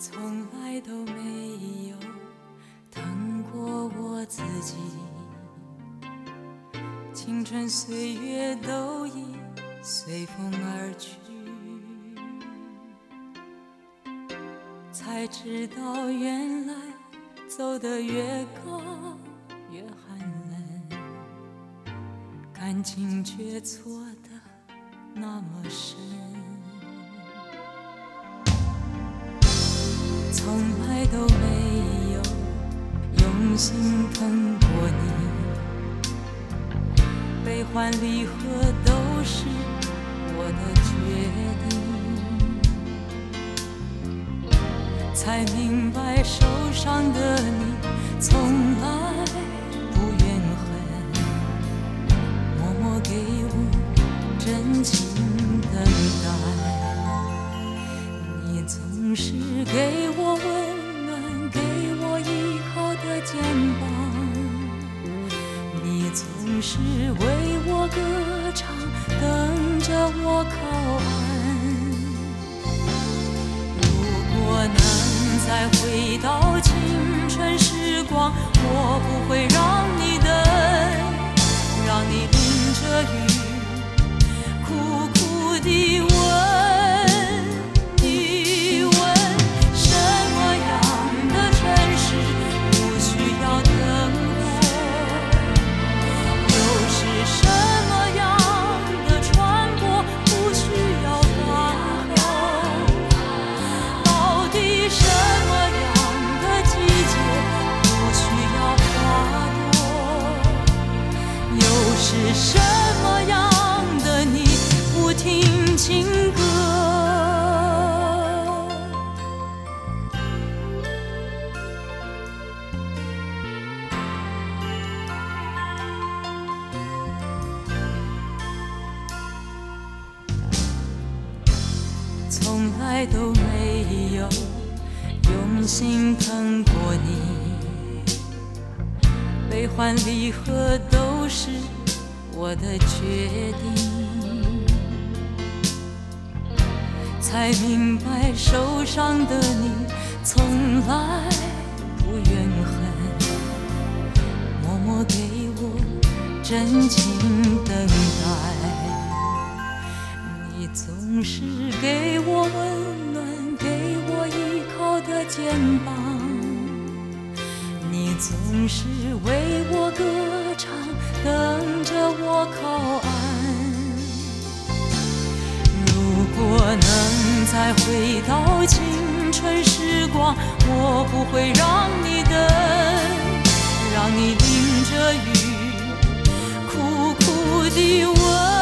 从来都没有疼过我自己，青春岁月都已随风而去，才知道原来走得越高越寒冷，感情却错得那么深。从来都没有用心疼过你，悲欢离合都是我的决定，才明白受伤的你从来不怨恨，默默给我真情等待。你总是给我温暖，给我依靠的肩膀，你总是为我歌唱，等着我靠岸。如果能再回到青春时光，我不会让你等，让你淋着雨苦苦地问，是什么样的你不听情歌？从来都没有用心疼过你，悲欢离合都是我的决定，才明白受伤的你从来不怨恨，默默给我真情等待。你总是给我温暖，给我依靠的肩膀，你总是为我歌唱，等着我靠岸。如果能再回到青春时光，我不会让你等，让你淋着雨苦苦地问。